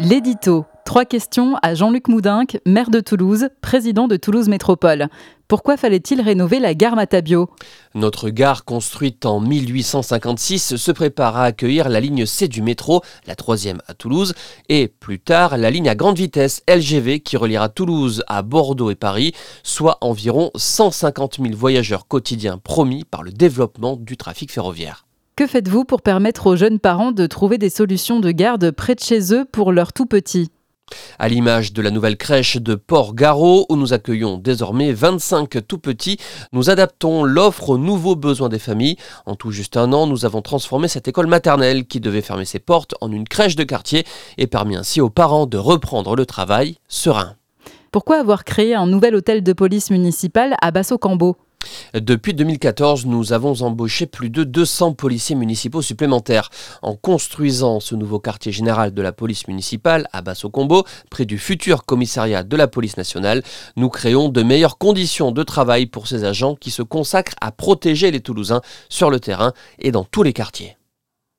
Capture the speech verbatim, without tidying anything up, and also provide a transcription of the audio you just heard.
L'édito. Trois questions à Jean-Luc Moudinque, maire de Toulouse, président de Toulouse Métropole. Pourquoi fallait-il rénover la gare Matabiau ? Notre gare, construite en mille huit cent cinquante-six, se prépare à accueillir la ligne C du métro, la troisième à Toulouse, et plus tard la ligne à grande vitesse L G V qui reliera Toulouse à Bordeaux et Paris, soit environ cent cinquante mille voyageurs quotidiens promis par le développement du trafic ferroviaire. Que faites-vous pour permettre aux jeunes parents de trouver des solutions de garde près de chez eux pour leurs tout-petits ? À l'image de la nouvelle crèche de Port-Garreau, où nous accueillons désormais vingt-cinq tout-petits, nous adaptons l'offre aux nouveaux besoins des familles. En tout juste un an, nous avons transformé cette école maternelle qui devait fermer ses portes en une crèche de quartier et permis ainsi aux parents de reprendre le travail serein. Pourquoi avoir créé un nouvel hôtel de police municipal à Basso-Cambo ? Depuis deux mille quatorze, nous avons embauché plus de deux cents policiers municipaux supplémentaires. En construisant ce nouveau quartier général de la police municipale à Basso-Cambo, près du futur commissariat de la police nationale, nous créons de meilleures conditions de travail pour ces agents qui se consacrent à protéger les Toulousains sur le terrain et dans tous les quartiers.